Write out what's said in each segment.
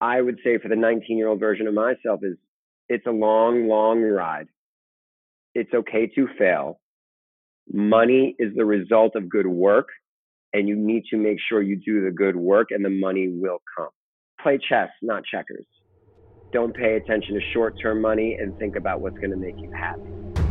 I would say for the 19-year-old version of myself is it's a long, long ride. It's okay to fail. Money is the result of good work, and you need to make sure you do the good work and the money will come. Play chess, not checkers. Don't pay attention to short-term money and think about what's going to make you happy.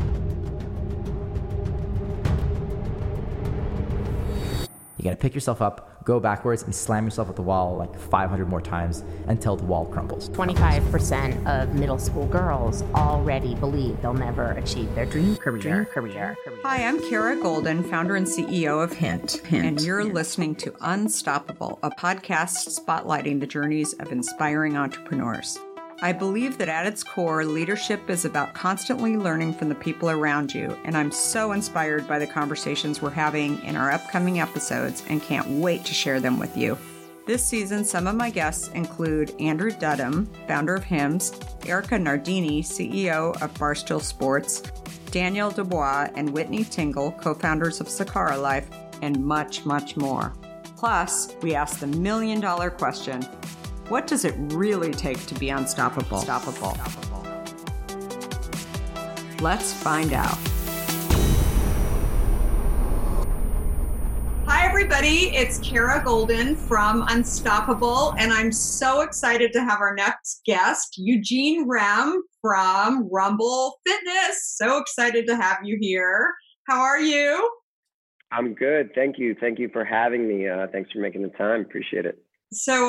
You got to pick yourself up, go backwards, and slam yourself at the wall like 500 more times until the wall crumbles. 25% of middle school girls already believe they'll never achieve their dream career. Hi, I'm Kara Golden, founder and CEO of Hint. And you're listening to Unstoppable, a podcast spotlighting the journeys of inspiring entrepreneurs. I believe that at its core, leadership is about constantly learning from the people around you, and I'm so inspired by the conversations we're having in our upcoming episodes and can't wait to share them with you. This season, some of my guests include Andrew Dudum, founder of Hims, Erica Nardini, CEO of Barstool Sports, Danielle Dubois and Whitney Tingle, co-founders of Sakara Life, and much, much more. Plus, we ask the million-dollar question: what does it really take to be unstoppable? Let's find out. Hi, everybody. It's Kara Golden from Unstoppable, and I'm so excited to have our next guest, Eugene Rem from Rumble Fitness. So excited to have you here. How are you? I'm good. Thank you. Thank you for having me. Thanks for making the time. Appreciate it. So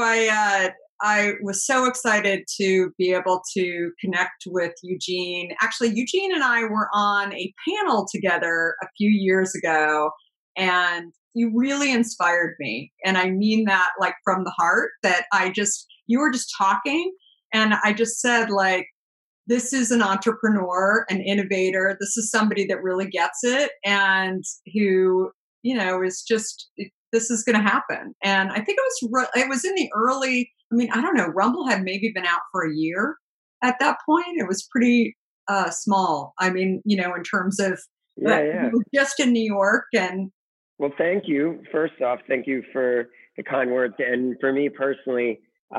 I was so excited to be able to connect with Eugene. Actually, Eugene and I were on a panel together a few years ago, and you really inspired me. And I mean that like from the heart, that you were just talking, and I just said, like, this is an entrepreneur, an innovator. This is somebody that really gets it and who, is just, this is going to happen. And I think it was in the early, I don't know, Rumble had maybe been out for a year at that point. It was pretty small. In terms of just in New York. And well, thank you. First off, thank you for the kind words. And for me personally,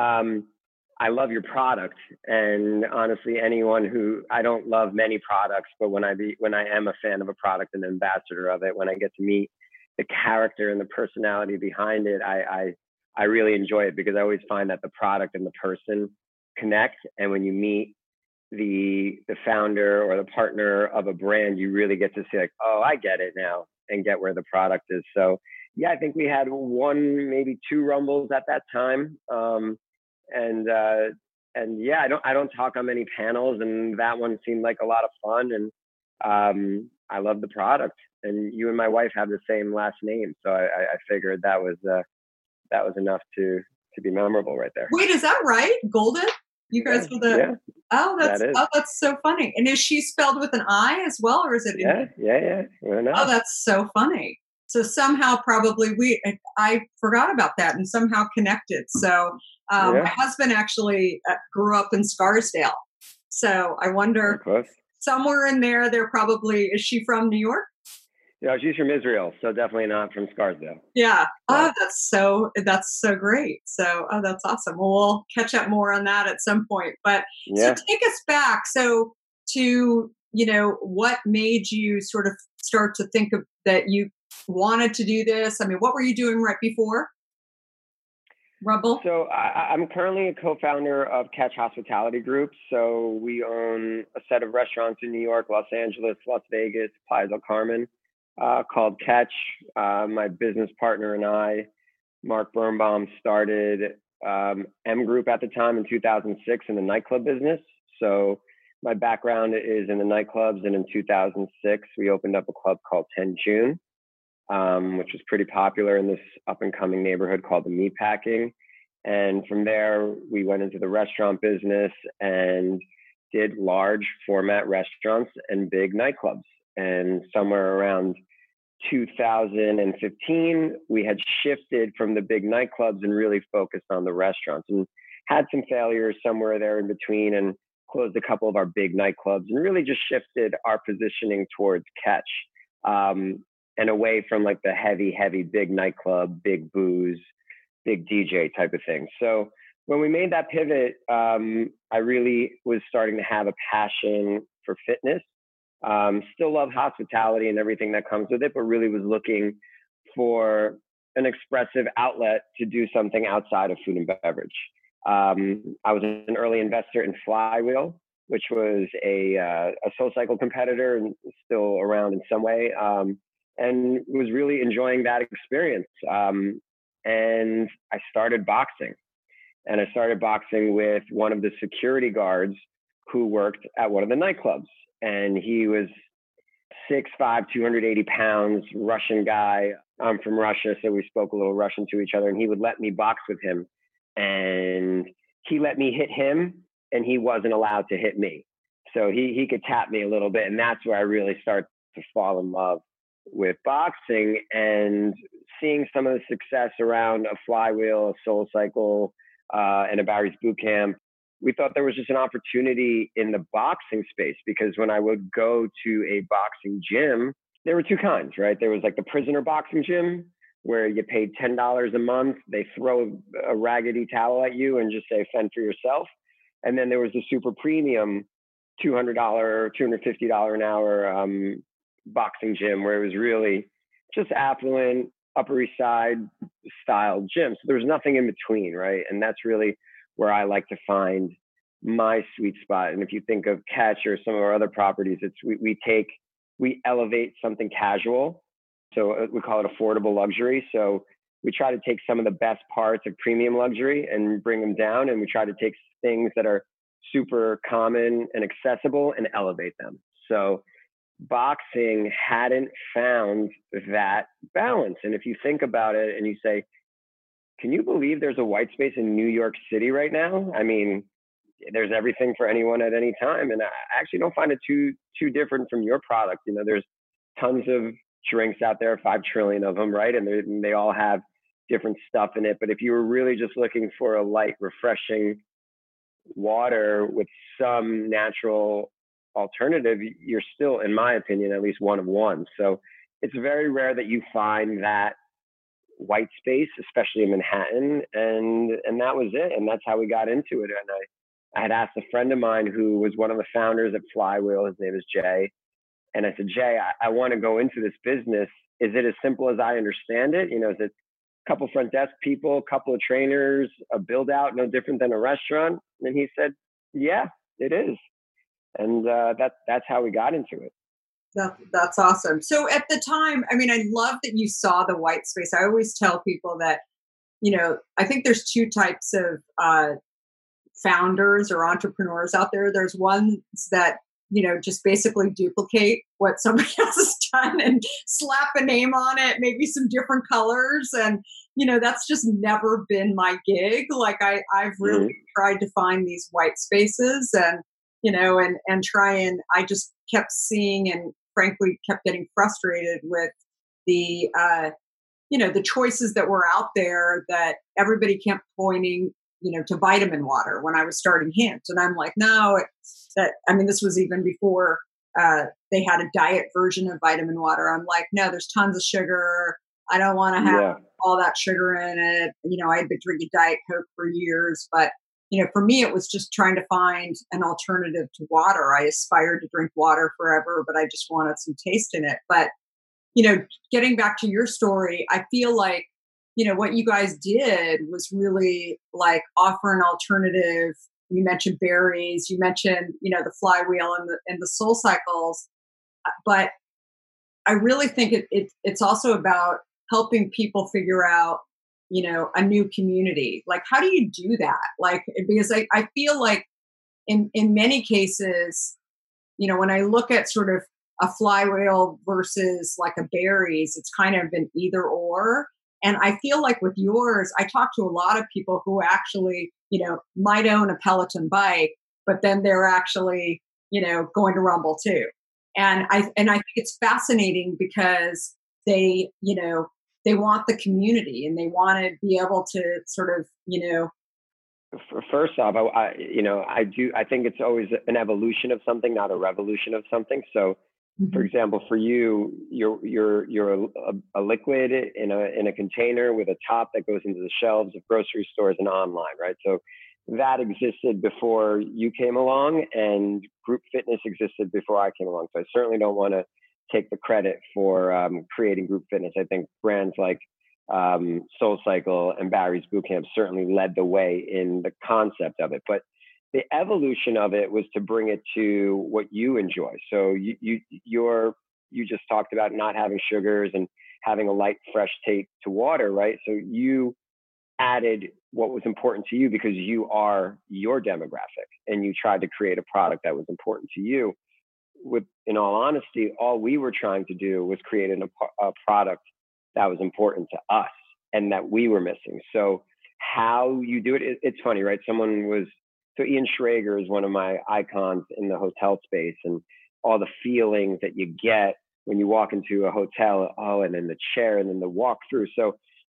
I love your product. And honestly, I don't love many products, but when I am a fan of a product and an ambassador of it, when I get to meet the character and the personality behind it, I really enjoy it, because I always find that the product and the person connect. And when you meet the founder or the partner of a brand, you really get to see like, oh, I get it now, and get where the product is. So yeah, I think we had one, maybe two Rumbles at that time. And yeah, I don't talk on many panels, and that one seemed like a lot of fun. And I love the product, and you and my wife have the same last name, so I figured that was enough to be memorable right there. Wait, is that right? Golden? You guys were the... Yeah. Oh, that's so funny. And is she spelled with an I as well, or is it? Yeah. Oh, that's so funny. So somehow probably I forgot about that and somehow connected. So my husband actually grew up in Scarsdale. So I wonder, somewhere in there, probably, is she from New York? Yeah, she's from Israel, so definitely not from Scarsdale. Yeah. Oh, that's so great. So, that's awesome. Well, we'll catch up more on that at some point. But so take us back. So to, what made you sort of start to think of that you wanted to do this? What were you doing right before Rumble? So I'm currently a co-founder of Catch Hospitality Group. So we own a set of restaurants in New York, Los Angeles, Las Vegas, Playa del Carmen, called Catch. My business partner and I, Mark Birnbaum, started M Group at the time in 2006 in the nightclub business. So my background is in the nightclubs, and in 2006, we opened up a club called 10 June, which was pretty popular in this up-and-coming neighborhood called the Meatpacking. And from there, we went into the restaurant business and did large format restaurants and big nightclubs. And somewhere around 2015, we had shifted from the big nightclubs and really focused on the restaurants, and had some failures somewhere there in between, and closed a couple of our big nightclubs, and really just shifted our positioning towards Catch, and away from like the heavy big nightclub, big booze, big DJ type of thing. So when we made that pivot, I really was starting to have a passion for fitness. Still love hospitality and everything that comes with it, but really was looking for an expressive outlet to do something outside of food and beverage. I was an early investor in Flywheel, which was a SoulCycle competitor and still around in some way, and was really enjoying that experience. And I started boxing. And I started boxing with one of the security guards who worked at one of the nightclubs. And he was 6'5", 280 pounds, Russian guy. I'm from Russia, so we spoke a little Russian to each other. And he would let me box with him. And he let me hit him, and he wasn't allowed to hit me. So he could tap me a little bit. And that's where I really started to fall in love with boxing and seeing some of the success around a Flywheel, a SoulCycle, and a Barry's Boot Camp. We thought there was just an opportunity in the boxing space, because when I would go to a boxing gym, there were two kinds, right? There was like the prisoner boxing gym where you paid $10 a month. They throw a raggedy towel at you and just say, fend for yourself. And then there was the super premium $200, $250 an hour boxing gym where it was really just affluent, Upper East Side style gym. So there was nothing in between, right? And that's really where I like to find my sweet spot. And if you think of Catch or some of our other properties, it's we elevate something casual. So we call it affordable luxury. So we try to take some of the best parts of premium luxury and bring them down. And we try to take things that are super common and accessible and elevate them. So boxing hadn't found that balance. And if you think about it and you say, can you believe there's a white space in New York City right now? I mean, there's everything for anyone at any time. And I actually don't find it too different from your product. You know, there's tons of drinks out there, 5 trillion of them, right? And they all have different stuff in it. But if you were really just looking for a light, refreshing water with some natural alternative, you're still, in my opinion, at least one of one. So it's very rare that you find that white space, especially in Manhattan. And that was it. And that's how we got into it. And I had asked a friend of mine who was one of the founders at Flywheel. His name is Jay. And I said, Jay, I want to go into this business. Is it as simple as I understand it? You know, is it a couple front desk people, a couple of trainers, a build out, no different than a restaurant? And he said, yeah, it is. And that's how we got into it. That's awesome. So at the time, I mean, I love that you saw the white space. I always tell people that, you know, I think there's two types of founders or entrepreneurs out there. There's ones that, you know, just basically duplicate what somebody else has done and slap a name on it, maybe some different colors. And, you know, that's just never been my gig. Like I've really tried to find these white spaces and, you know, and try, and I just kept seeing and frankly kept getting frustrated with the, you know, the choices that were out there that everybody kept pointing, you know, to vitamin water when I was starting Hint. And I'm like, no, this was even before they had a diet version of vitamin water. I'm like, no, there's tons of sugar. I don't want to have all that sugar in it. You know, I had been drinking Diet Coke for years, but you know, for me, it was just trying to find an alternative to water. I aspired to drink water forever, but I just wanted some taste in it. But, you know, getting back to your story, I feel like, you know, what you guys did was really like offer an alternative. You mentioned berries, you mentioned, you know, the Flywheel and the SoulCycles, but I really think it's also about helping people figure out, you know, a new community. Like, how do you do that? Like, because I feel like in many cases, you know, when I look at sort of a Flywheel versus like a berries, it's kind of an either or. And I feel like with yours, I talk to a lot of people who actually, you know, might own a Peloton bike, but then they're actually, you know, going to Rumble too. And I think it's fascinating because they, you know, they want the community and they want to be able to sort of, you know. First off, I think it's always an evolution of something, not a revolution of something. So For example, for you, you're a liquid in a container with a top that goes into the shelves of grocery stores and online, right? So that existed before you came along, and group fitness existed before I came along. So I certainly don't want to take the credit for creating group fitness. I think brands like SoulCycle and Barry's Bootcamp certainly led the way in the concept of it, but the evolution of it was to bring it to what you enjoy. So you just talked about not having sugars and having a light, fresh take to water, right? So you added what was important to you because you are your demographic, and you tried to create a product that was important to you. With, in all honesty, all we were trying to do was create a product that was important to us and that we were missing. So how you do it, it's funny, right? So Ian Schrager is one of my icons in the hotel space, and all the feelings that you get when you walk into a hotel, and then the chair and then the walkthrough. So,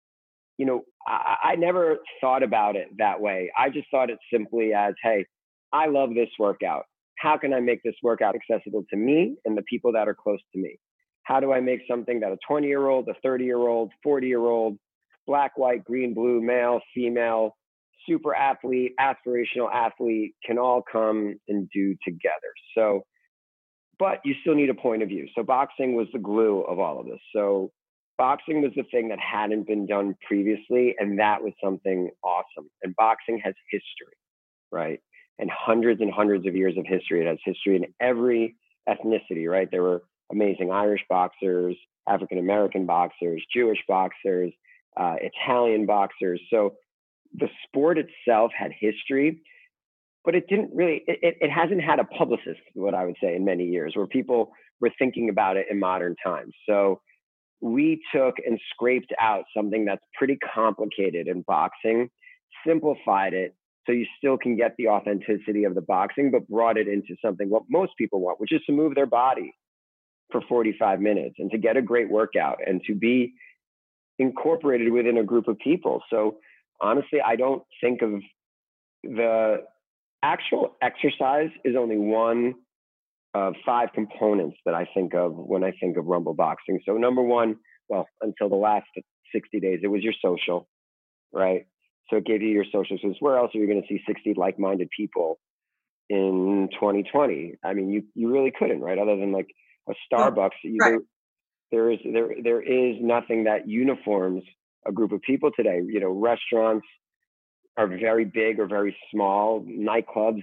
I never thought about it that way. I just thought it simply as, hey, I love this workout. How can I make this workout accessible to me and the people that are close to me? How do I make something that a 20-year-old, a 30-year-old, 40-year-old, black, white, green, blue, male, female, super athlete, aspirational athlete can all come and do together? So, but you still need a point of view. So boxing was the glue of all of this. So boxing was the thing that hadn't been done previously, and that was something awesome. And boxing has history, right? And hundreds of years of history. It has history in every ethnicity, right? There were amazing Irish boxers, African-American boxers, Jewish boxers, Italian boxers. So the sport itself had history, but it didn't really, it hasn't had a publicist, what I would say, in many years, where people were thinking about it in modern times. So we took and scraped out something that's pretty complicated in boxing, simplified it so you still can get the authenticity of the boxing, but brought it into something what most people want, which is to move their body for 45 minutes and to get a great workout and to be incorporated within a group of people. So honestly, I don't think of the actual exercise is only one of 5 components that I think of when I think of Rumble Boxing. So number one, well, until the last 60 days, it was your social, right? So it gave you your social. So where else are you going to see 60 like-minded people in 2020? I mean, you really couldn't, right? Other than like a Starbucks, right. there is nothing that uniforms a group of people today. Restaurants are very big or very small. Nightclubs,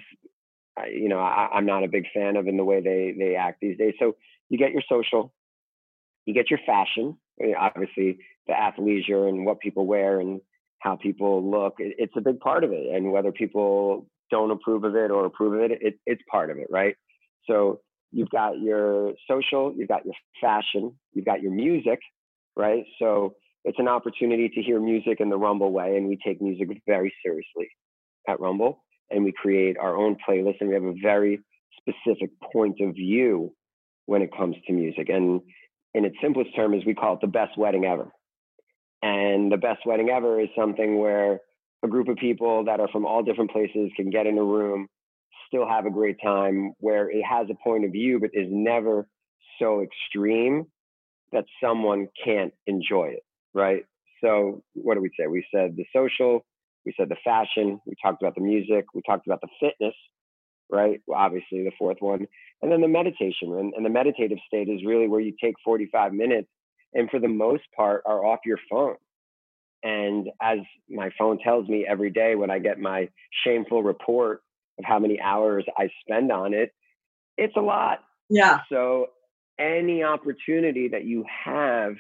I'm not a big fan of in the way they act these days. So you get your social, you get your fashion, obviously the athleisure and what people wear and how people look. It's a big part of it. And whether people don't approve of it or approve of it, it's part of it, right? So you've got your social, you've got your fashion, you've got your music, right? So it's an opportunity to hear music in the Rumble way. And we take music very seriously at Rumble. And we create our own playlist, and we have a very specific point of view when it comes to music. And in its simplest term is we call it the best wedding ever. And the best wedding ever is something where a group of people that are from all different places can get in a room, still have a great time, where it has a point of view, but is never so extreme that someone can't enjoy it, right? So what do we say? We said the social, we said the fashion, we talked about the music, we talked about the fitness, right? Well, obviously the fourth one. And then the meditation. And the meditative state is really where you take 45 minutes and for the most part are off your phone. And as my phone tells me every day when I get my shameful report of how many hours I spend on it, it's a lot. Yeah. So any opportunity that you have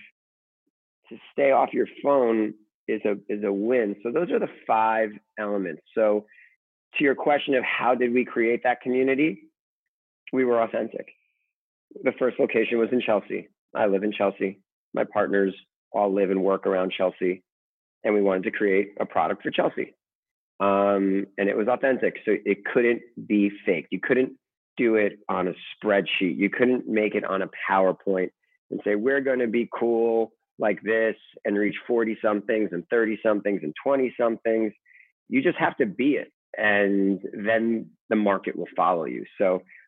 to stay off your phone is a win. So those are the 5 elements. So to your question of how did we create that community, we were authentic. The first location was in Chelsea. I live in Chelsea. My partners all live and work around Chelsea. And we wanted to create a product for Chelsea. And it was authentic. So it couldn't be faked. You couldn't do it on a spreadsheet. You couldn't make it on a PowerPoint and say, we're going to be cool like this and reach 40 somethings and 30 somethings and 20 somethings. You just have to be it. And then the market will follow you. So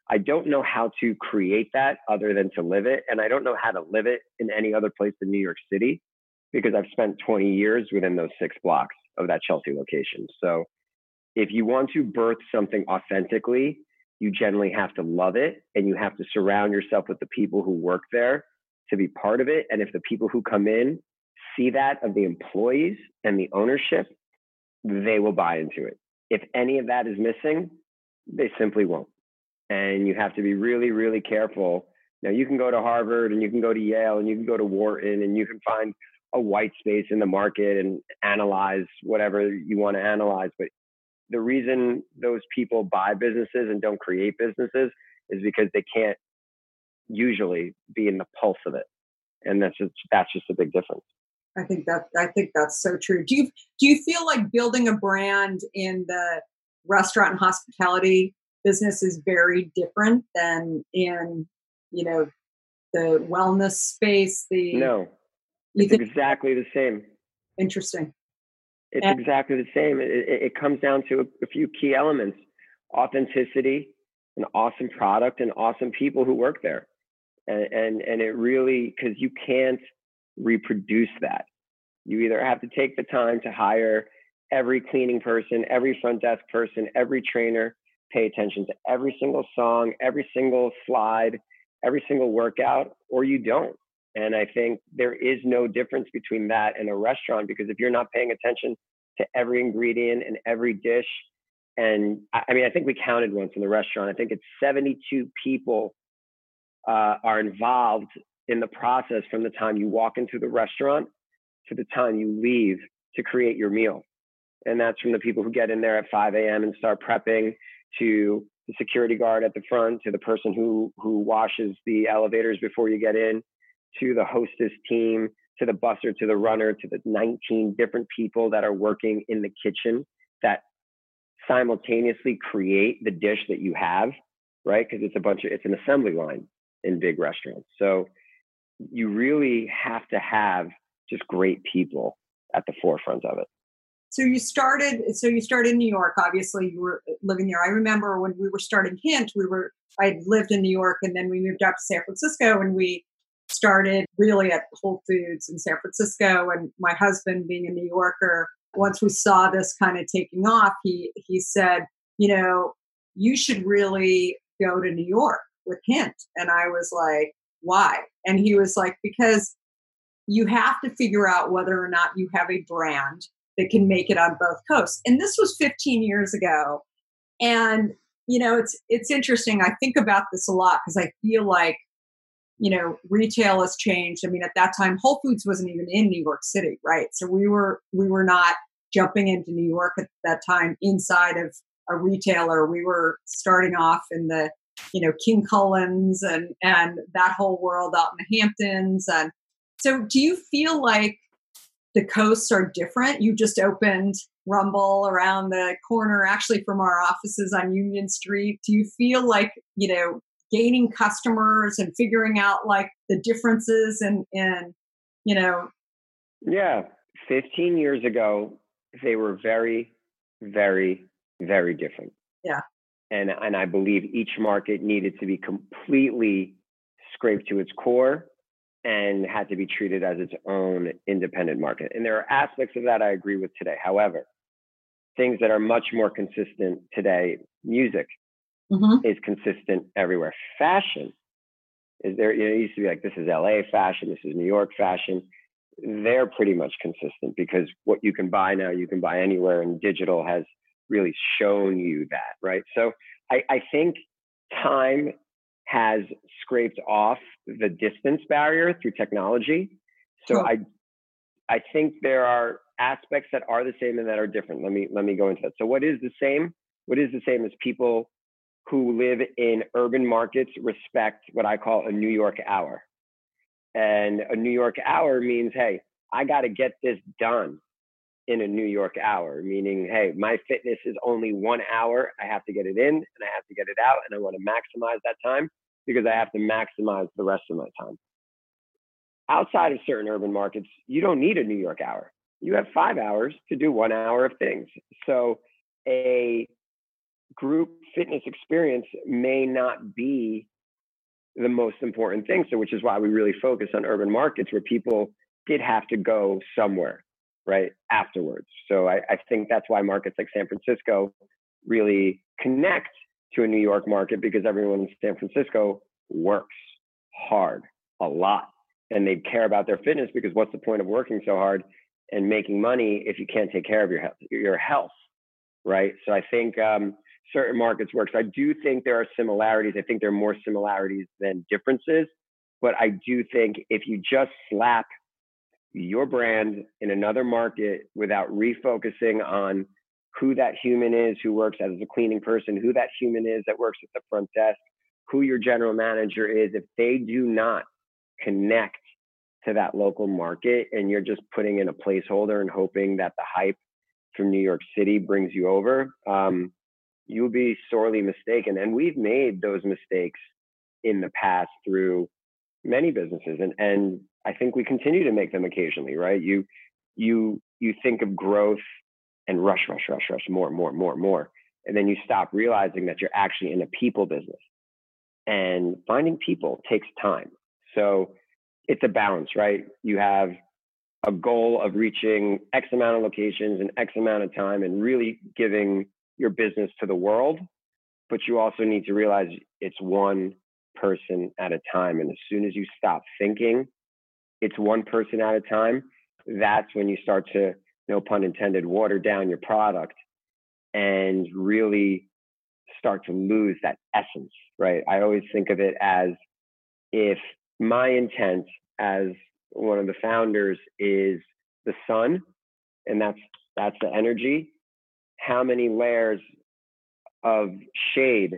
I don't know how to create that other than to live it. And I don't know how to live it in any other place in New York City because I've spent 20 years within those 6 blocks of that Chelsea location. So if you want to birth something authentically, you generally have to love it and you have to surround yourself with the people who work there to be part of it. And if the people who come in see that of the employees and the ownership, they will buy into it. If any of that is missing, they simply won't. And you have to be really, really careful. Now, you can go to Harvard and you can go to Yale and you can go to Wharton and you can find a white space in the market and analyze whatever you want to analyze. But the reason those people buy businesses and don't create businesses is because they can't usually be in the pulse of it. And that's just a big difference. I think that's so true. Do you feel like building a brand in the restaurant and hospitality business is very different than in, the wellness space? No, it's exactly the same. Interesting. It's exactly the same. It comes down to a few key elements: authenticity, an awesome product, and awesome people who work there. And it really, because you can't reproduce that. You either have to take the time to hire every cleaning person, every front desk person, every trainer, pay attention to every single song, every single slide, every single workout, or you don't. And I think there is no difference between that and a restaurant, because if you're not paying attention to every ingredient and every dish, and I think we counted once in the restaurant, I think it's 72 people are involved in the process from the time you walk into the restaurant to the time you leave to create your meal. And that's from the people who get in there at 5 a.m. and start prepping, to the security guard at the front, to the person who washes the elevators before you get in, to the hostess team, to the busser, to the runner, to the 19 different people that are working in the kitchen that simultaneously create the dish that you have, right? Because it's an assembly line in big restaurants. So you really have to have just great people at the forefront of it. So you started in New York. Obviously, you were living there. I remember when we were starting Hint, I lived in New York, and then we moved out to San Francisco, and we started really at Whole Foods in San Francisco. And my husband, being a New Yorker, once we saw this kind of taking off, he said, you should really go to New York with Hint. And I was like, why? And he was like, because you have to figure out whether or not you have a brand that can make it on both coasts. And this was 15 years ago. And, it's interesting. I think about this a lot because I feel like, retail has changed. I mean, at that time, Whole Foods wasn't even in New York City, right? So we were not jumping into New York at that time inside of a retailer. We were starting off in the, King Cullen's and that whole world out in the Hamptons. And so do you feel like the coasts are different? You just opened Rumble around the corner, actually from our offices on Union Street. Do you feel like, gaining customers and figuring out like the differences in Yeah. 15 years ago, they were very, very, very different. Yeah. And I believe each market needed to be completely scraped to its core and had to be treated as its own independent market. And there are aspects of that I agree with today. However, things that are much more consistent today, music is consistent everywhere. Fashion is there, it used to be like, this is LA fashion, this is New York fashion. They're pretty much consistent because what you can buy now, you can buy anywhere, and digital has really shown you that, right? So I think time has scraped off the distance barrier through technology. So I think there are aspects that are the same and that are different. Let me go into that. So what is the same? What is the same is people who live in urban markets respect what I call a New York hour. And a New York hour means, hey, I got to get this done in a New York hour, meaning, hey, my fitness is only 1 hour. I have to get it in and I have to get it out, and I want to maximize that time because I have to maximize the rest of my time. Outside of certain urban markets, you don't need a New York hour. You have 5 hours to do 1 hour of things. So a group fitness experience may not be the most important thing. So, which is why we really focus on urban markets where people did have to go somewhere, right, afterwards. So I think that's why markets like San Francisco really connect to a New York market, because everyone in San Francisco works hard a lot and they care about their fitness, because what's the point of working so hard and making money if you can't take care of your health, right? So I think certain markets work. So I do think there are similarities. I think there are more similarities than differences. But I do think if you just slap your brand in another market without refocusing on who that human is who works as a cleaning person, who that human is that works at the front desk, who your general manager is, if they do not connect to that local market and you're just putting in a placeholder and hoping that the hype from New York City brings you over, you'll be sorely mistaken. And we've made those mistakes in the past through many businesses. And I think we continue to make them occasionally, right? You think of growth and rush, more. And then you stop realizing that you're actually in a people business. And finding people takes time. So it's a balance, right? You have a goal of reaching X amount of locations in X amount of time and really giving your business to the world. But you also need to realize it's one person at a time. And as soon as you stop thinking it's one person at a time, that's when you start to, no pun intended, water down your product and really start to lose that essence, right? I always think of it as, if my intent as one of the founders is the sun, and that's the energy, how many layers of shade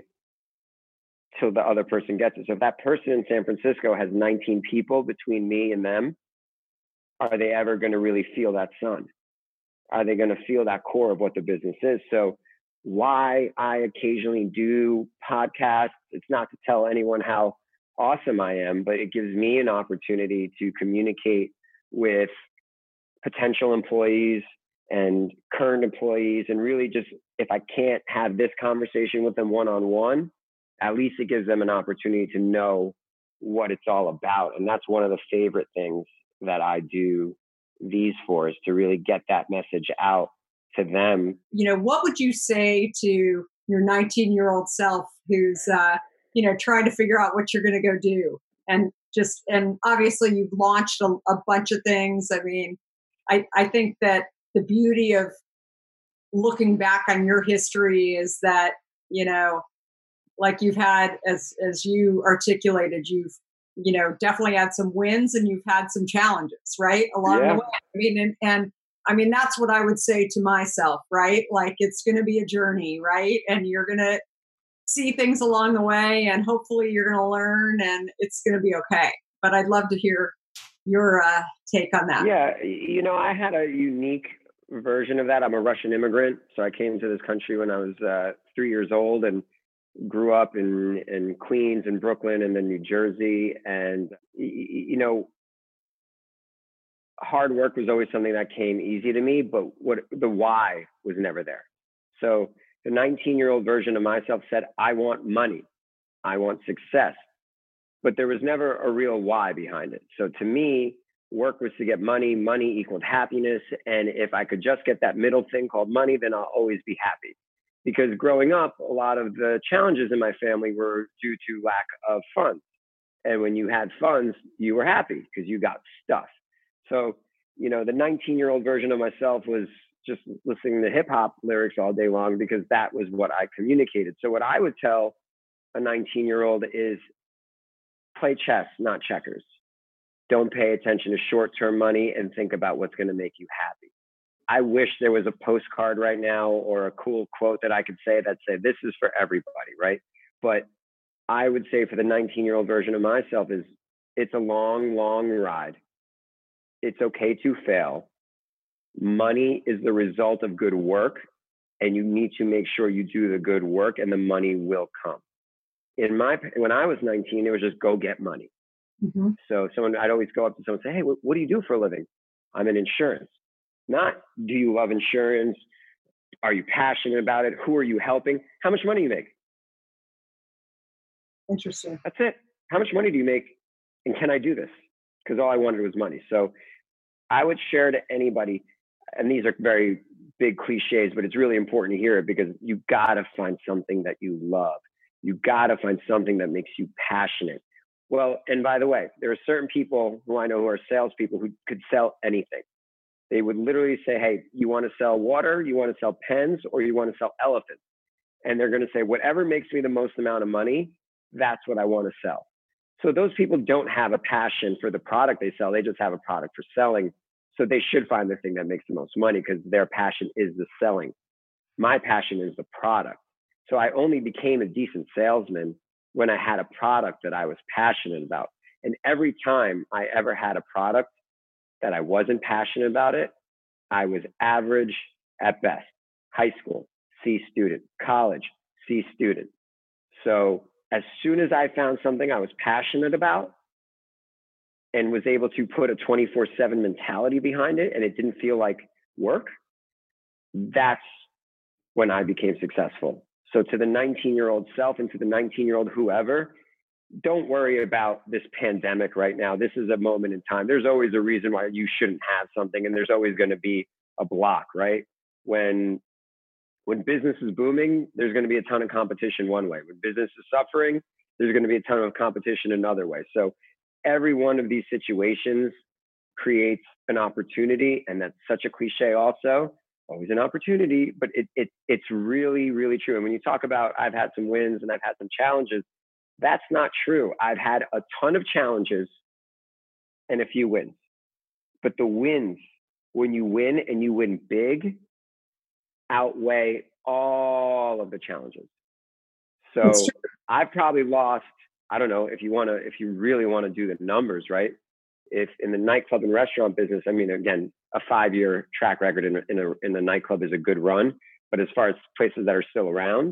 till the other person gets it? So if that person in San Francisco has 19 people between me and them, are they ever going to really feel that sun? Are they going to feel that core of what the business is? So why I occasionally do podcasts, it's not to tell anyone how awesome I am, but it gives me an opportunity to communicate with potential employees and current employees. And really just, if I can't have this conversation with them one-on-one, at least it gives them an opportunity to know what it's all about. And that's one of the favorite things that I do these for, is to really get that message out to them. What would you say to your 19-year-old self who's, trying to figure out what you're going to go do? And obviously you've launched a bunch of things. I mean, I think that the beauty of looking back on your history is that, like you've had, as you articulated, you've, definitely had some wins and you've had some challenges, right, along the way. I mean, and I mean, that's what I would say to myself, right? Like, it's going to be a journey, right? And you're going to see things along the way, and hopefully you're going to learn, and it's going to be okay. But I'd love to hear your take on that. Yeah, I had a unique version of that. I'm a Russian immigrant, so I came to this country when I was 3 years old and grew up in Queens and Brooklyn and then New Jersey. And, hard work was always something that came easy to me, but the why was never there. So the 19-year-old version of myself said, I want money, I want success, but there was never a real why behind it. So to me, work was to get money, money equaled happiness. And if I could just get that middle thing called money, then I'll always be happy. Because growing up, a lot of the challenges in my family were due to lack of funds. And when you had funds, you were happy because you got stuff. So, the 19-year-old version of myself was just listening to hip hop lyrics all day long because that was what I communicated. So what I would tell a 19-year-old is, play chess, not checkers. Don't pay attention to short-term money and think about what's going to make you happy. I wish there was a postcard right now or a cool quote that I could say that said, this is for everybody, right? But I would say for the 19-year-old version of myself is, it's a long, long ride. It's okay to fail. Money is the result of good work, and you need to make sure you do the good work and the money will come. When I was 19, it was just go get money. Mm-hmm. So I'd always go up to someone and say, hey, what do you do for a living? I'm in insurance. Not, do you love insurance? Are you passionate about it? Who are you helping? How much money you make? Interesting. That's it. How much money do you make? And can I do this? Because all I wanted was money. So I would share to anybody, and these are very big cliches, but it's really important to hear it because you got to find something that you love. You got to find something that makes you passionate. Well, and by the way, there are certain people who I know who are salespeople who could sell anything. They would literally say, hey, you want to sell water, you want to sell pens, or you want to sell elephants? And they're going to say, whatever makes me the most amount of money, that's what I want to sell. So those people don't have a passion for the product they sell. They just have a product for selling. So they should find the thing that makes the most money because their passion is the selling. My passion is the product. So I only became a decent salesman when I had a product that I was passionate about. And every time I ever had a product that I wasn't passionate about it, I was average at best. High school, C student. College, C student. So as soon as I found something I was passionate about and was able to put a 24/7 mentality behind it and it didn't feel like work, that's when I became successful. So to the 19-year-old self and to the 19-year-old whoever, don't worry about this pandemic right now. This is a moment in time. There's always a reason why you shouldn't have something, and there's always going to be a block, right? When business is booming, there's going to be a ton of competition one way. When business is suffering, there's going to be a ton of competition another way. So every one of these situations creates an opportunity, and that's such a cliche also. Always an opportunity, but it's really, really true. And when you talk about I've had some wins and I've had some challenges, that's not true. I've had a ton of challenges and a few wins. But the wins, when you win and you win big, outweigh all of the challenges. So I've probably lost, I don't know, if you really want to do the numbers, right? If in the nightclub and restaurant business, I mean, again, a 5-year track record in the nightclub is a good run. But as far as places that are still around,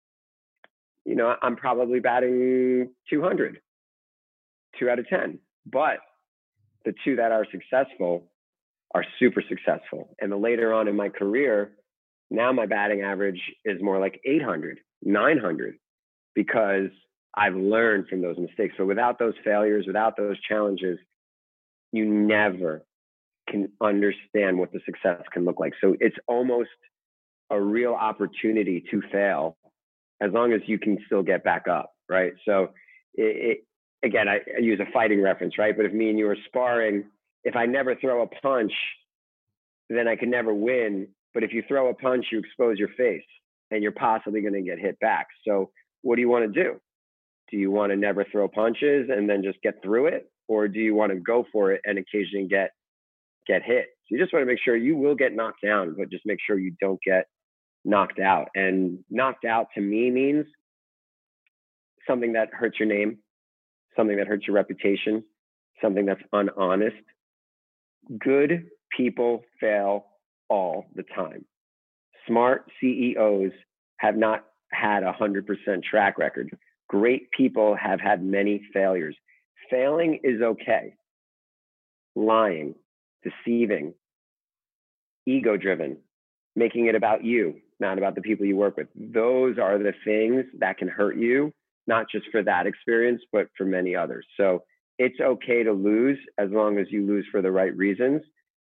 you know, I'm probably batting 200, 2 out of 10. But the 2 that are successful are super successful. And the later on in my career, now my batting average is more like 800, 900, because I've learned from those mistakes. So without those failures, without those challenges, you never can understand what the success can look like. So it's almost a real opportunity to fail as long as you can still get back up, right? So again, I use a fighting reference, right? But if me and you are sparring, if I never throw a punch, then I can never win. But if you throw a punch, you expose your face and you're possibly going to get hit back. So what do you want to do? Do you want to never throw punches and then just get through it? Or do you want to go for it and occasionally get hit? So you just want to make sure you will get knocked down, but just make sure you don't get knocked out. And knocked out to me means something that hurts your name, something that hurts your reputation, something that's unhonest. Good people fail all the time. Smart CEOs have not had 100% track record. Great people have had many failures. Failing is okay. Lying, deceiving, ego-driven, making it about you, not about the people you work with. Those are the things that can hurt you, not just for that experience, but for many others. So it's okay to lose as long as you lose for the right reasons.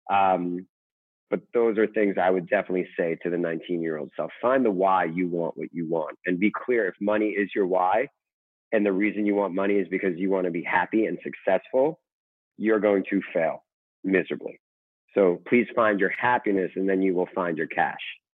But those are things I would definitely say to the 19-year-old self. Find the why you want what you want, and be clear. If money is your why, and the reason you want money is because you want to be happy and successful, you're going to fail miserably. So please find your happiness, and then you will find your cash.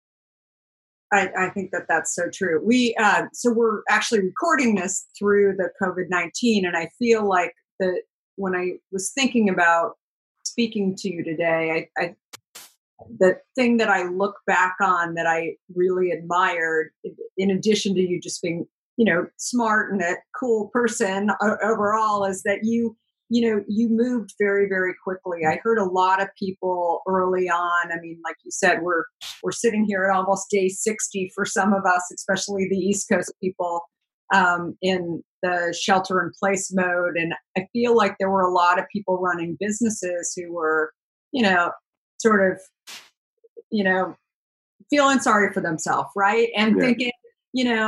I think that's so true. So we're actually recording this through the COVID-19, and I feel like when I was thinking about speaking to you today, the thing that I look back on that I really admired, in addition to you just being, smart and a cool person overall, is that you moved very, very quickly. I heard a lot of people early on. I mean, like you said, we're sitting here at almost day 60 for some of us, especially the East Coast people, in the shelter in place mode. And I feel like there were a lot of people running businesses who were, sort of, feeling sorry for themselves, right? And thinking,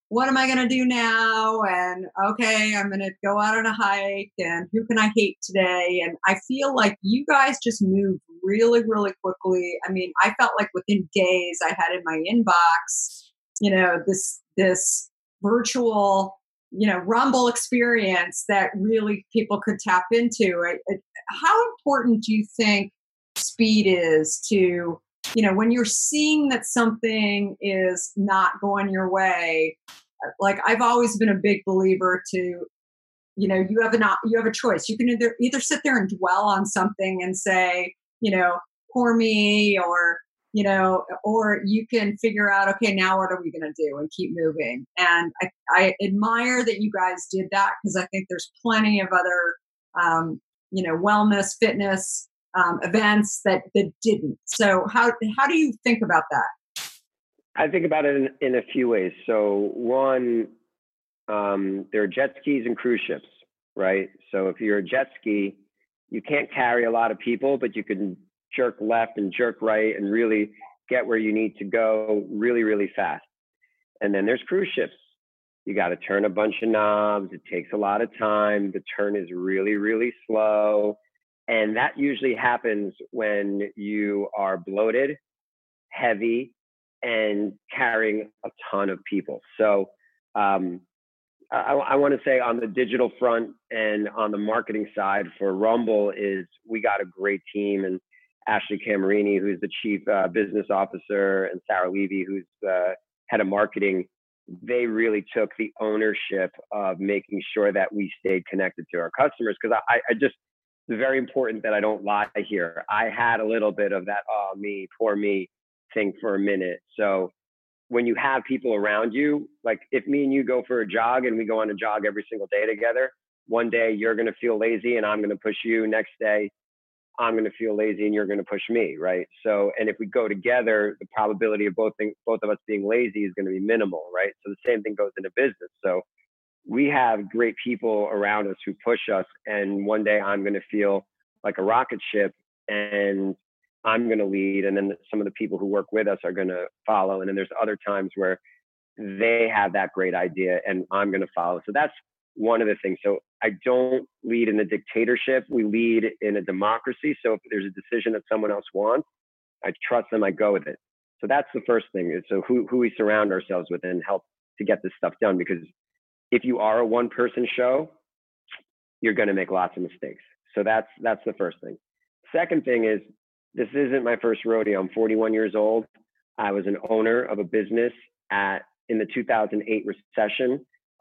what am I going to do now? And okay, I'm going to go out on a hike and who can I hate today? And I feel like you guys just moved really, really quickly. I mean, I felt like within days I had in my inbox, this virtual, Rumble experience that really people could tap into. How important do you think speed is to, when you're seeing that something is not going your way? Like I've always been a big believer to, you have a choice. You can either sit there and dwell on something and say, poor me, or you can figure out, okay, now what are we going to do and keep moving. And I admire that you guys did that, because I think there's plenty of other, wellness, fitness events that didn't. So how do you think about that? I think about it in a few ways. So one, there are jet skis and cruise ships, right? So if you're a jet ski, you can't carry a lot of people, but you can jerk left and jerk right and really get where you need to go really, really fast. And then there's cruise ships. You got to turn a bunch of knobs. It takes a lot of time. The turn is really, really slow. And that usually happens when you are bloated, heavy, and carrying a ton of people. So I want to say on the digital front and on the marketing side for Rumble is we got a great team, and Ashley Camerini, who's the chief business officer, and Sarah Levy, who's the head of marketing. They really took the ownership of making sure that we stayed connected to our customers. Because I just, it's very important that I don't lie here. I had a little bit of that, oh, me, poor me thing for a minute. So when you have people around you, like if me and you go for a jog and we go on a jog every single day together, one day you're going to feel lazy and I'm going to push you. Next day, I'm going to feel lazy and you're going to push me, right? So, and if we go together, the probability of both of us being lazy is going to be minimal, right? So the same thing goes into business. So we have great people around us who push us, and one day I'm going to feel like a rocket ship and I'm going to lead, and then some of the people who work with us are going to follow. And then there's other times where they have that great idea and I'm going to follow. So that's one of the things. So I don't lead in a dictatorship. We lead in a democracy. So if there's a decision that someone else wants, I trust them, I go with it. So that's the first thing. Is so who we surround ourselves with and help to get this stuff done. Because if you are a one person show, you're going to make lots of mistakes. So that's the first thing. Second thing is, this isn't my first rodeo. I'm 41 years old. I was an owner of a business in the 2008 recession.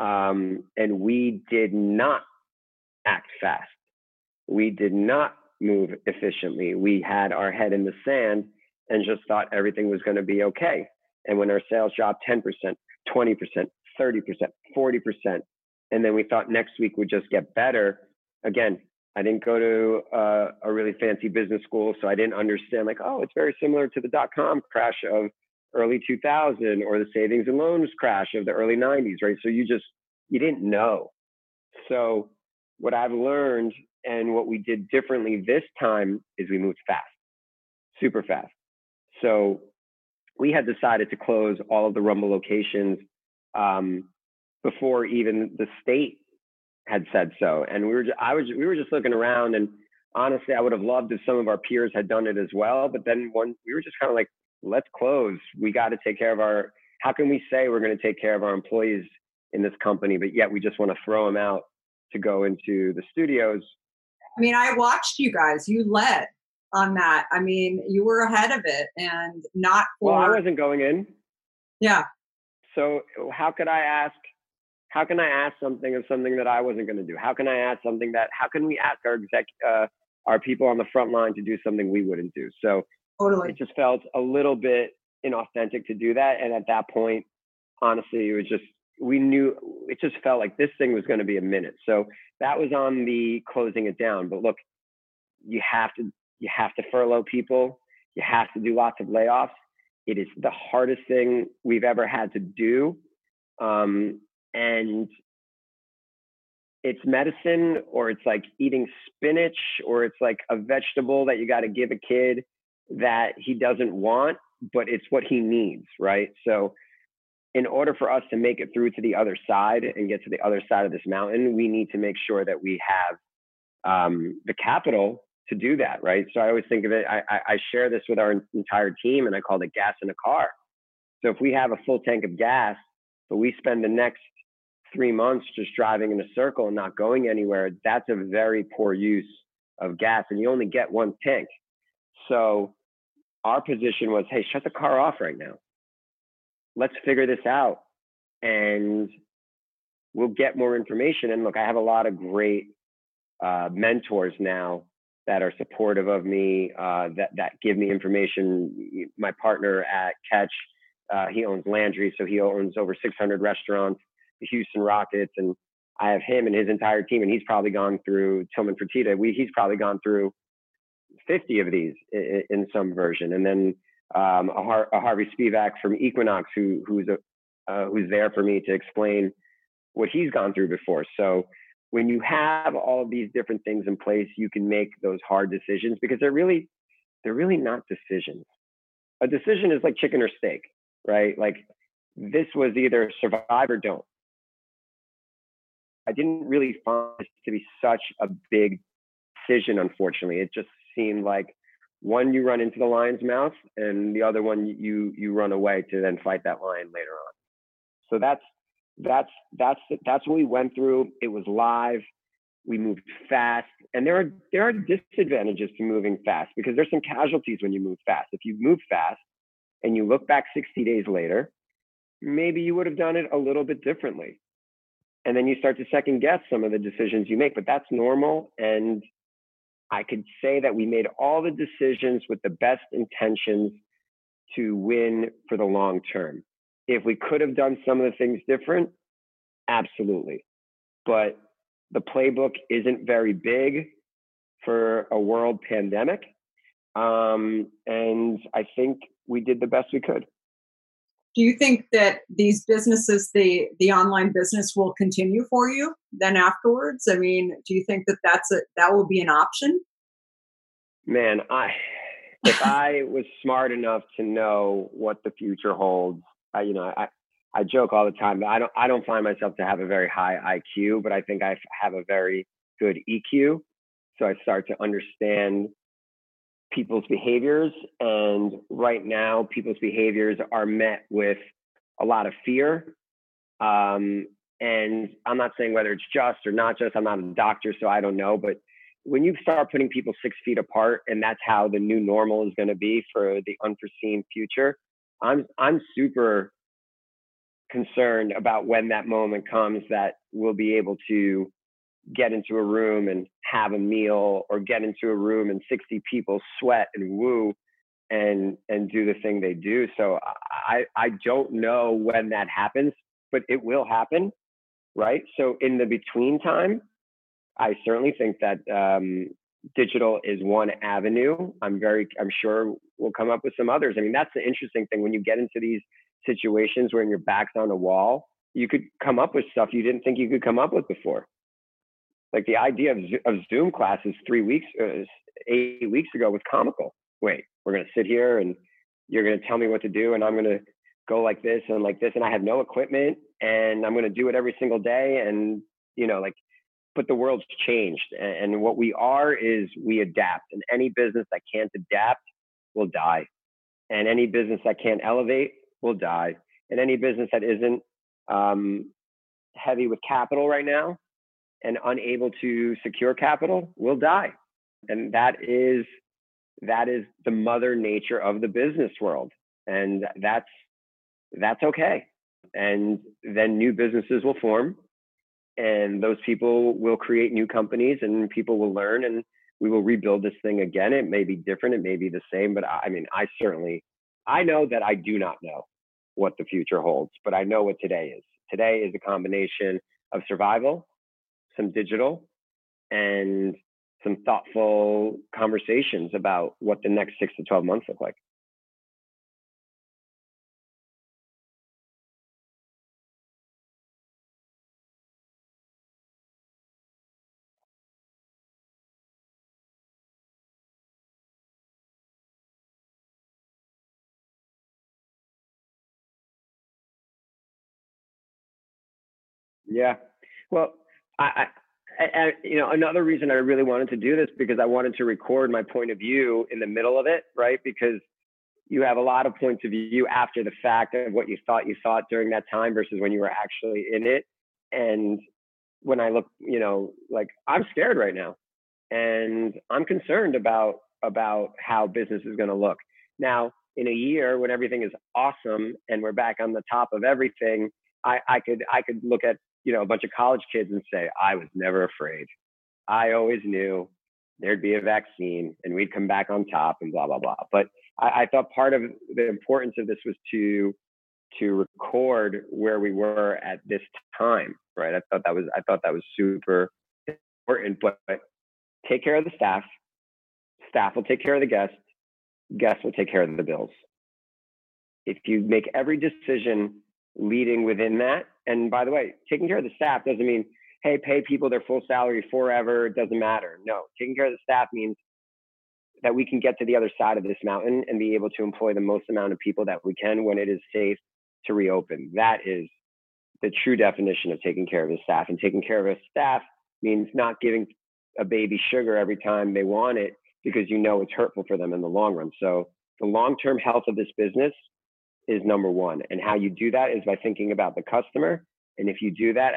And we did not act fast. We did not move efficiently. We had our head in the sand and just thought everything was going to be okay. And when our sales dropped 10%, 20%, 30%, 40%, and then we thought next week would just get better. Again, I didn't go to a really fancy business school, so I didn't understand like, oh, it's very similar to the dot-com crash of early 2000 or the savings and loans crash of the early 90s, right? So you didn't know. So what I've learned and what we did differently this time is we moved fast, super fast. So we had decided to close all of the Rumble locations before even the state had said so. And we were just looking around, and honestly, I would have loved if some of our peers had done it as well. But then we were just kind of like, let's close. We got to take care of how can we say we're going to take care of our employees in this company, but yet we just want to throw them out to go into the studios? I mean, I watched you guys. You led on that. I mean, you were ahead of it, and not for... Well, I wasn't going in. Yeah. So how can I ask something of something that I wasn't going to do? How can we ask our people on the front line to do something we wouldn't do? So totally. It just felt a little bit inauthentic to do that. And at that point, honestly, it just felt like this thing was going to be a minute. So that was on the closing it down. But look, you have to furlough people. You have to do lots of layoffs. It is the hardest thing we've ever had to do. And it's medicine, or it's like eating spinach, or it's like a vegetable that you got to give a kid that he doesn't want, but it's what he needs, right? So in order for us to make it through to the other side and get to the other side of this mountain, we need to make sure that we have the capital to do that, right? So I always think of it, I share this with our entire team, and I call it gas in a car. So if we have a full tank of gas, but we spend the next 3 months just driving in a circle and not going anywhere, that's a very poor use of gas, and you only get one tank. So our position was, hey, shut the car off right now. Let's figure this out, and we'll get more information. And look, I have a lot of great mentors now that are supportive of me, that give me information. My partner at Catch, he owns Landry, so he owns over 600 restaurants, the Houston Rockets, and I have him and his entire team, and he's probably gone through Tillman Fertitta. He's probably gone through 50 of these in some version. And then a Harvey Spivak from Equinox, who's there for me to explain what he's gone through before. So when you have all of these different things in place, you can make those hard decisions, because they're really not decisions. A decision is like chicken or steak, right? Like, this was either survive or don't. I didn't really find this to be such a big decision, unfortunately. It just seemed like one, you run into the lion's mouth, and the other one, you run away to then fight that lion later on. So that's what we went through. It was live. We moved fast, and there are disadvantages to moving fast, because there's some casualties when you move fast. If you move fast and you look back 60 days later, maybe you would have done it a little bit differently. And then you start to second guess some of the decisions you make, but that's normal. And I could say that we made all the decisions with the best intentions to win for the long term. If we could have done some of the things different, absolutely. But the playbook isn't very big for a world pandemic. And I think we did the best we could. Do you think that these businesses, the online business, will continue for you then afterwards? I mean, do you think that that will be an option? Man, if I was smart enough to know what the future holds, I joke all the time, but I don't find myself to have a very high IQ, but I think I have a very good EQ. So I start to understand people's behaviors. And right now, people's behaviors are met with a lot of fear. And I'm not saying whether it's just or not just. I'm not a doctor, so I don't know. But when you start putting people 6 feet apart, and that's how the new normal is going to be for the unforeseen future, I'm super concerned about when that moment comes that we'll be able to get into a room and have a meal, or get into a room and 60 people sweat and woo and do the thing they do. So I don't know when that happens, but it will happen, right? So in the between time, I certainly think that digital is one avenue. I'm sure we'll come up with some others. I mean, that's the interesting thing. When you get into these situations where your back's on a wall, you could come up with stuff you didn't think you could come up with before. Like the idea of Zoom classes 8 weeks ago was comical. Wait, we're going to sit here and you're going to tell me what to do, and I'm going to go like this, and I have no equipment, and I'm going to do it every single day. And, but the world's changed. And what we are is we adapt. And any business that can't adapt will die. And any business that can't elevate will die. And any business that isn't heavy with capital right now and unable to secure capital will die. And that is the mother nature of the business world. And that's okay. And then new businesses will form, and those people will create new companies, and people will learn, and we will rebuild this thing again. It may be different, it may be the same, but I know that I do not know what the future holds, but I know what today is. Today is a combination of survival, some digital, and some thoughtful conversations about what the next 6 to 12 months look like. Yeah. Well, another reason I really wanted to do this because I wanted to record my point of view in the middle of it, right? Because you have a lot of points of view after the fact of what you thought during that time versus when you were actually in it. And when I look, like I'm scared right now and I'm concerned about how business is going to look. Now, in a year when everything is awesome and we're back on the top of everything, I could look at, a bunch of college kids and say, I was never afraid. I always knew there'd be a vaccine and we'd come back on top and blah, blah, blah. But I thought part of the importance of this was to record where we were at this time, right? I thought that was super important. But take care of the staff. Staff will take care of the guests. Guests will take care of the bills. If you make every decision leading within that, and by the way, taking care of the staff doesn't mean, hey, pay people their full salary forever. It doesn't matter. No, taking care of the staff means that we can get to the other side of this mountain and be able to employ the most amount of people that we can when it is safe to reopen. That is the true definition of taking care of the staff. And taking care of a staff means not giving a baby sugar every time they want it because it's hurtful for them in the long run. So the long-term health of this business is number one. And how you do that is by thinking about the customer. And if you do that,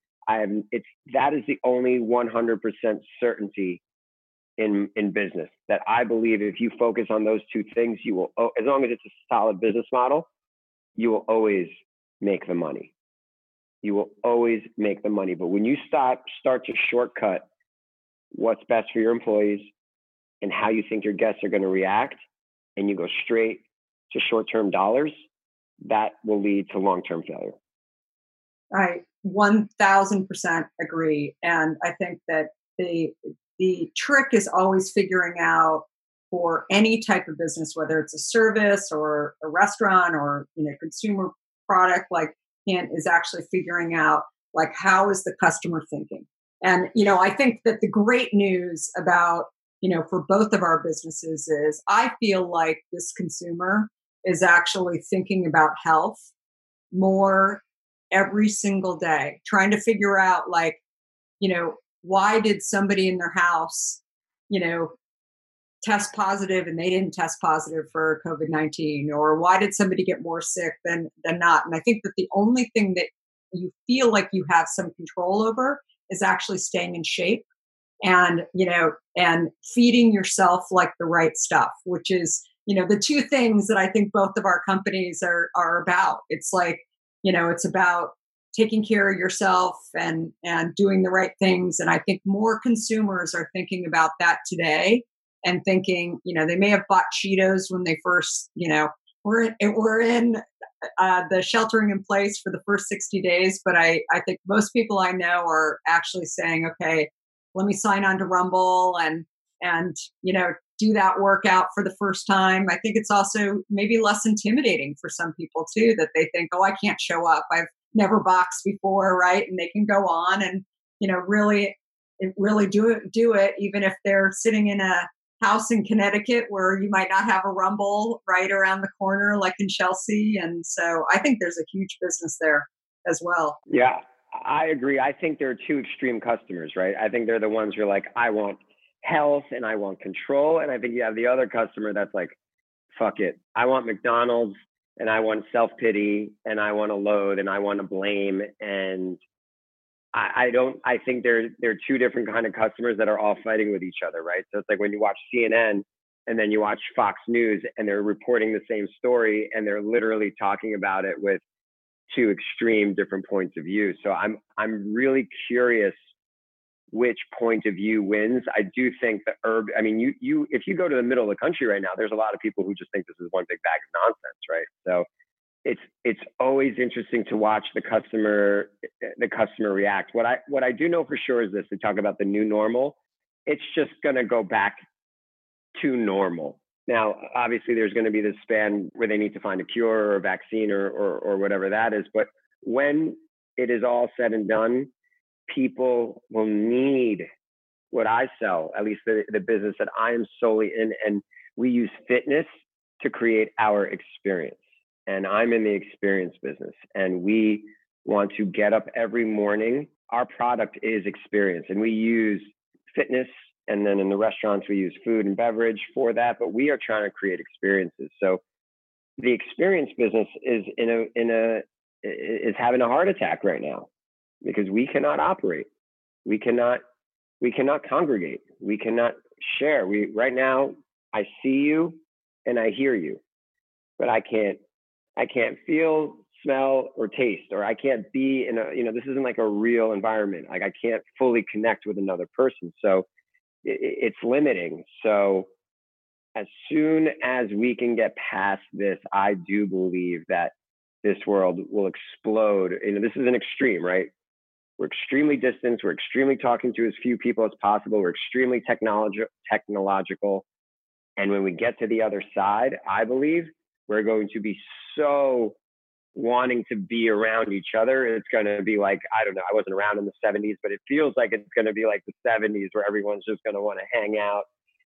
that is the only 100% certainty in business, that I believe if you focus on those two things, you will, as long as it's a solid business model, you will always make the money. You will always make the money. But when you start to shortcut what's best for your employees and how you think your guests are going to react, and you go straight to short-term dollars, that will lead to long-term failure. I 1000% agree. And I think that the trick is always figuring out for any type of business, whether it's a service or a restaurant or consumer product, like Hint is actually figuring out like how is the customer thinking. And I think that the great news about for both of our businesses is I feel like this consumer is actually thinking about health more every single day, trying to figure out like, why did somebody in their house, test positive and they didn't test positive for COVID-19, or why did somebody get more sick than not? And I think that the only thing that you feel like you have some control over is actually staying in shape and, and feeding yourself like the right stuff, which is, the two things that I think both of our companies are about. It's like, it's about taking care of yourself and doing the right things. And I think more consumers are thinking about that today and thinking, they may have bought Cheetos when they first, we're in the sheltering in place for the first 60 days. But I think most people I know are actually saying, okay, let me sign on to Rumble and do that workout for the first time. I think it's also maybe less intimidating for some people too, that they think, oh, I can't show up. I've never boxed before, right? And they can go on and, really do it, even if they're sitting in a house in Connecticut where you might not have a Rumble right around the corner, like in Chelsea. And so I think there's a huge business there as well. Yeah, I agree. I think there are two extreme customers, right? I think they're the ones who are like, I want health and I want control. And I think you have the other customer that's like, fuck it. I want McDonald's and I want self-pity and I want to load and I want to blame. And I think there are two different kind of customers that are all fighting with each other, right? So it's like when you watch CNN and then you watch Fox News and they're reporting the same story and they're literally talking about it with two extreme different points of view. So I'm really curious which point of view wins. I do think the you if you go to the middle of the country right now, there's a lot of people who just think this is one big bag of nonsense, right? So it's always interesting to watch the customer react. What I do know for sure is this: they talk about the new normal. It's just going to go back to normal. Now, obviously, there's going to be this span where they need to find a cure or a vaccine or whatever that is. But when it is all said and done, people will need what I sell, at least the business that I am solely in. And we use fitness to create our experience. And I'm in the experience business. And we want to get up every morning. Our product is experience, and we use fitness, and then in the restaurants we use food and beverage for that, but we are trying to create experiences. So the experience business is is having a heart attack right now because we cannot operate. We cannot congregate. We cannot share. Right now I see you and I hear you, but I can't feel, smell, or taste, or I can't be in this isn't like a real environment. Like I can't fully connect with another person. So it's limiting. So as soon as we can get past this, I do believe that this world will explode. This is an extreme, right? We're extremely distant. We're extremely talking to as few people as possible. We're extremely technological. And when we get to the other side, I believe we're going to be so wanting to be around each other. It's going to be like, I don't know, I wasn't around in the 70s, but it feels like it's going to be like the 70s where everyone's just going to want to hang out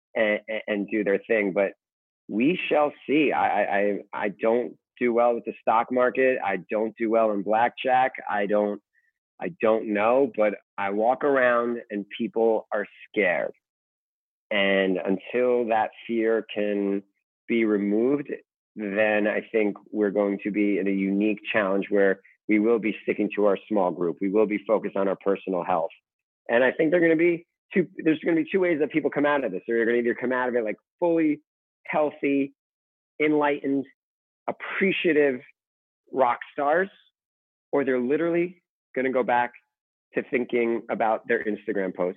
and do their thing. But we shall see. I don't do well with the stock market. I don't do well in blackjack. I don't know, but I walk around and people are scared. And until that fear can be removed, then I think we're going to be in a unique challenge where we will be sticking to our small group. We will be focused on our personal health. And I think there's going to be two ways that people come out of this. They're going to either come out of it like fully healthy, enlightened, appreciative rock stars, or they're literally going to go back to thinking about their Instagram post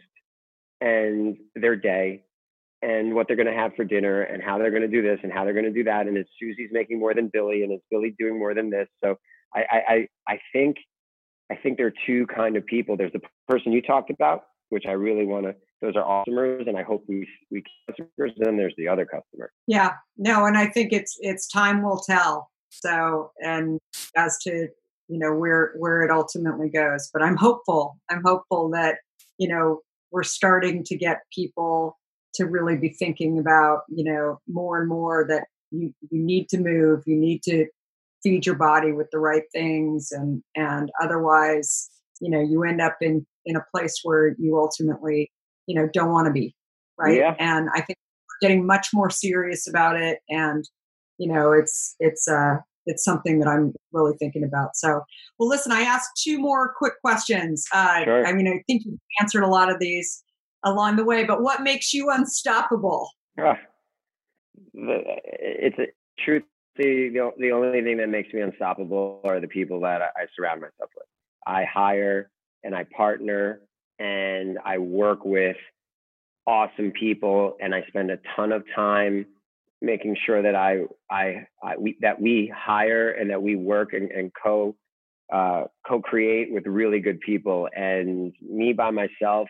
and their day and what they're going to have for dinner and how they're going to do this and how they're going to do that. And is Susie's making more than Billy, and is Billy doing more than this? So I think there are two kind of people. There's the person you talked about, which I really want to, those are customers, and I hope we customers. And then there's the other customer. Yeah, no, and I think it's time will tell. So, and as to, where it ultimately goes, but I'm hopeful that, we're starting to get people to really be thinking about, more and more that you need to move, you need to feed your body with the right things, and otherwise, you end up in a place where you ultimately, don't want to be, right? Yeah. And I think we're getting much more serious about it, and it's something that I'm really thinking about. So, well, listen, I asked two more quick questions. Sure. I think you've answered a lot of these along the way, but what makes you unstoppable? It's a truth. The only thing that makes me unstoppable are the people that I surround myself with. I hire and I partner and I work with awesome people, and I spend a ton of time making sure that we hire and that we work and co-create with really good people. And me by myself,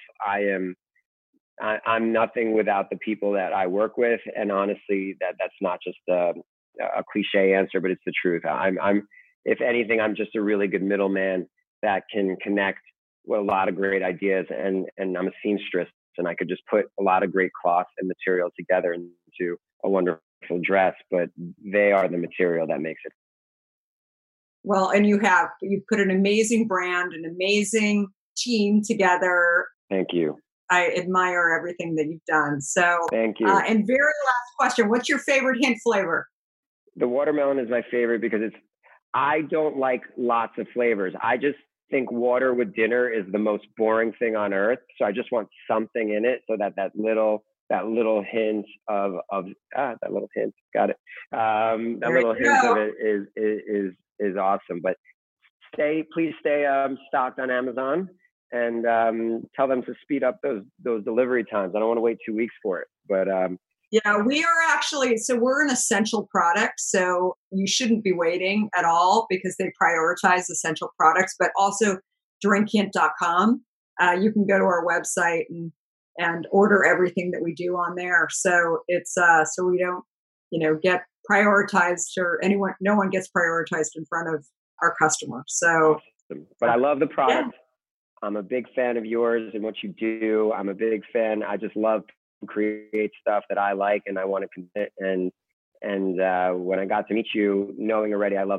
I'm nothing without the people that I work with. And honestly, that's not just a cliche answer, but it's the truth. I'm if anything, I'm just a really good middleman that can connect with a lot of great ideas. And I'm a seamstress, and I could just put a lot of great cloth and material together into a wonderful dress, but they are the material that makes it. Well, and you put an amazing brand, an amazing team together. Thank you. I admire everything that you've done. So thank you. And very last question, what's your favorite hint flavor? The watermelon is my favorite because I don't like lots of flavors. I just think water with dinner is the most boring thing on earth. So I just want something in it so that little hint of that little hint, got it. That little hint of it is awesome. But please stay stocked on Amazon, and tell them to speed up those delivery times. I don't want to wait 2 weeks for it, but yeah, we are actually, so we're an essential product, so you shouldn't be waiting at all because they prioritize essential products. But also drinkhint.com, you can go to our website and order everything that we do on there. So it's so we don't get prioritized, or no one gets prioritized in front of our customers. So but I love the product. Yeah. I'm a big fan of yours and what you do. I'm a big fan. I just love to create stuff that I like and I want to commit. And when I got to meet you, knowing already I love the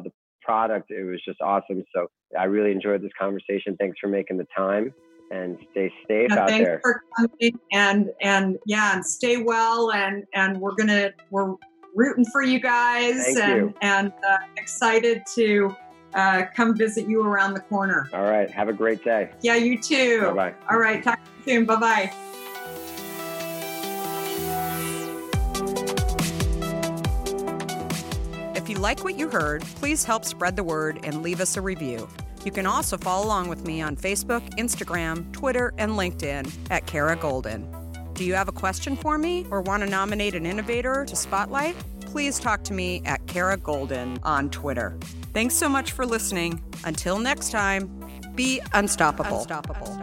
product. It was just awesome. So I really enjoyed this conversation. Thanks for making the time, and stay safe out there. Thanks for coming, and stay well. And we're rooting for you guys. Thank you. And excited to come visit you around the corner. All right. Have a great day. Yeah, you too. Bye-bye. All right. Talk to you soon. Bye-bye. If you like what you heard, please help spread the word and leave us a review. You can also follow along with me on Facebook, Instagram, Twitter, and LinkedIn at Kara Goldin. Do you have a question for me or want to nominate an innovator to spotlight? Please talk to me at Kara Goldin on Twitter. Thanks so much for listening. Until next time, be unstoppable.